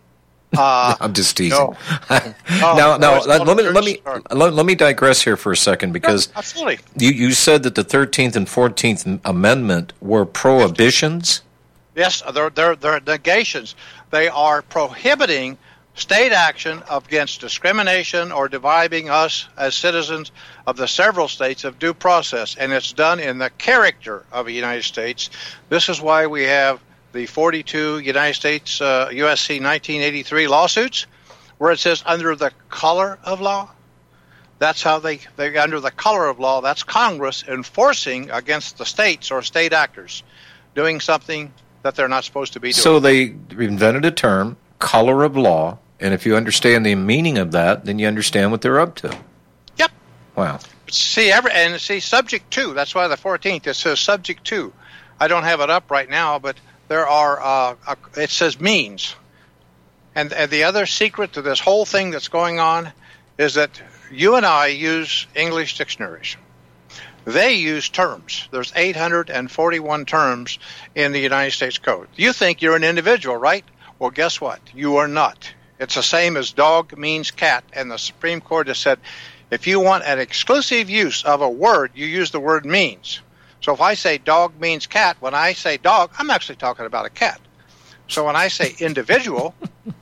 Uh, I'm just teasing. No. now, Oh, now no, let, let me let me Sorry. let, let me digress here for a second because Yeah, absolutely. you you said that the thirteenth and fourteenth Amendment were prohibitions. Yes, they're, they're, they're negations. They are prohibiting state action against discrimination or depriving us as citizens of the several states of due process, and it's done in the character of the United States. This is why we have the forty-two United States uh, U S C nineteen eighty-three lawsuits, where it says under the color of law. That's how they, they under the color of law, that's Congress enforcing against the states or state actors doing something that they're not supposed to be doing. So they invented a term, color of law, and if you understand the meaning of that, then you understand what they're up to. Yep. Wow. See, every, and see, subject to, that's why the fourteenth, it says subject to. I don't have it up right now, but there are, uh, uh, it says means. And, and the other secret to this whole thing that's going on is that you and I use English dictionaries. They use terms. There's eight hundred forty-one terms in the United States Code. You think you're an individual, right? Well, guess what? You are not. It's the same as dog means cat, and the Supreme Court has said if you want an exclusive use of a word, you use the word means. So if I say dog means cat, when I say dog, I'm actually talking about a cat. So when I say individual,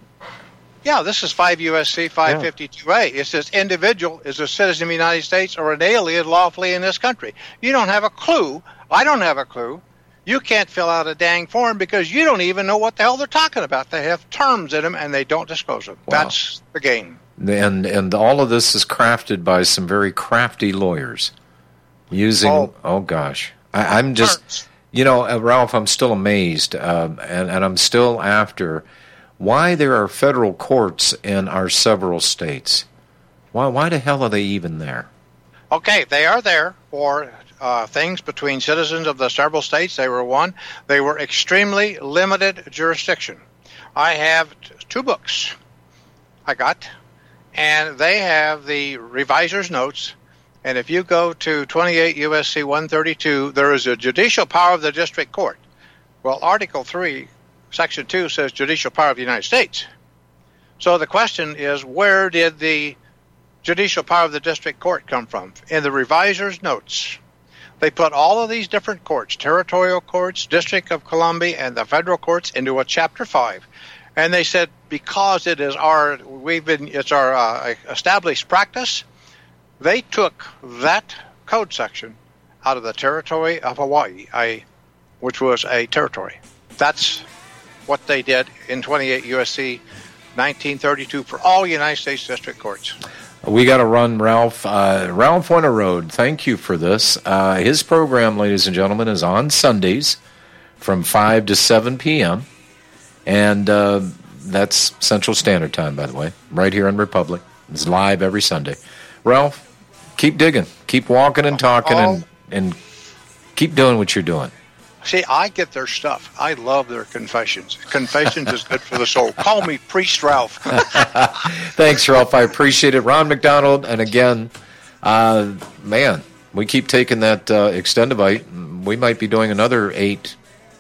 yeah, this is five U S C five fifty-two A. It says individual is a citizen of the United States or an alien lawfully in this country. You don't have a clue. I don't have a clue. You can't fill out a dang form because you don't even know what the hell they're talking about. They have terms in them and they don't disclose them. Wow. That's the game. And and all of this is crafted by some very crafty lawyers using, oh, oh gosh. I, I'm just, you know, uh, Ralph, I'm still amazed, uh, and, and I'm still after why there are federal courts in our several states. Why, why the hell are they even there? Okay, they are there for uh, things between citizens of the several states. They were one. They were extremely limited jurisdiction. I have t- two books I got, and they have the reviser's notes. And if you go to twenty-eight U S C one thirty-two, there is a judicial power of the district court. Well, Article three, Section two says judicial power of the United States. So the question is, where did the judicial power of the district court come from? In the reviser's notes, they put all of these different courts, territorial courts, District of Columbia, and the federal courts into a Chapter five. And they said, because it is our, we've been, it's our uh, established practice, they took that code section out of the territory of Hawaii, I, which was a territory. That's what they did in twenty-eight U S C nineteen thirty-two for all United States district courts. We got to run, Ralph. Uh, Ralph Winterrode, thank you for this. Uh, his program, ladies and gentlemen, is on Sundays from five to seven p.m., and uh, that's Central Standard Time, by the way, right here on Republic. It's live every Sunday. Ralph, keep digging. Keep walking and talking, Oh. and, and keep doing what you're doing. See, I get their stuff. I love their confessions. Confessions is good for the soul. Call me Priest Ralph. Thanks, Ralph. I appreciate it. Ron McDonald, and again, uh, man, we keep taking that uh, Extendivite. We might be doing another eight,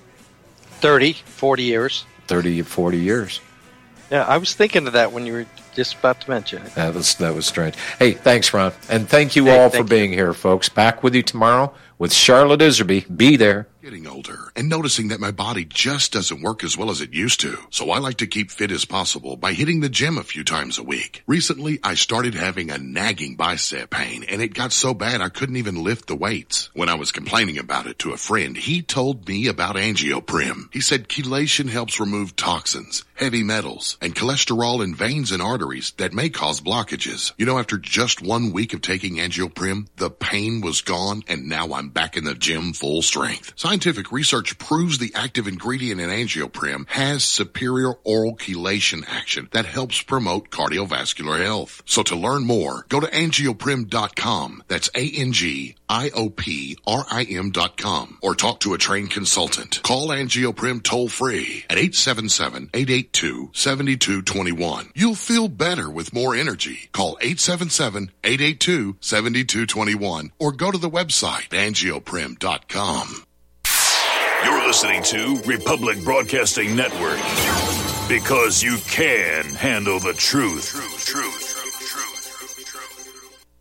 thirty, forty years. thirty, forty years. Yeah, I was thinking of that when you were just about to mention it. That was that was strange. Hey, thanks, Ron. And thank you Hey, all for thank being here, folks. Back with you tomorrow with Charlotte Iserby. Be there. Getting older and noticing that my body just doesn't work as well as it used to. So I like to keep fit as possible by hitting the gym a few times a week. Recently, I started having a nagging bicep pain, and it got so bad I couldn't even lift the weights. When I was complaining about it to a friend, he told me about Angioprim. He said chelation helps remove toxins, heavy metals, and cholesterol in veins and arteries that may cause blockages. You know, after just one week of taking Angioprim, the pain was gone, and now I'm back in the gym full strength. Scientific research proves the active ingredient in Angioprim has superior oral chelation action that helps promote cardiovascular health. So to learn more, go to angioprim dot com. That's A N G I O P R I M dot com. Or talk to a trained consultant. Call Angioprim toll free at eight seven seven, eight eight two, seven two two one. You'll feel better with more energy. Call eight seven seven, eight eight two, seven two two one or go to the website angioprim dot com. You're listening to Republic Broadcasting Network. Because you can handle the truth. Truth, truth.